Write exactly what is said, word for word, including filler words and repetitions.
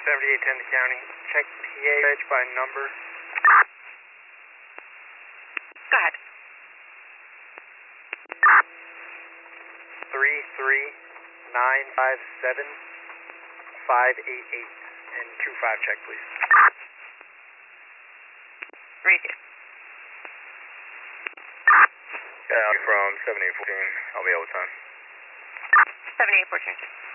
seventy-eight ten to county. Check P A reg by number. Go ahead. Three three nine five seven five eight eight and two five check, please. Read it. Yeah, I'm from seventy-eight fourteen. I'll be out with time. seventy-eight fourteen.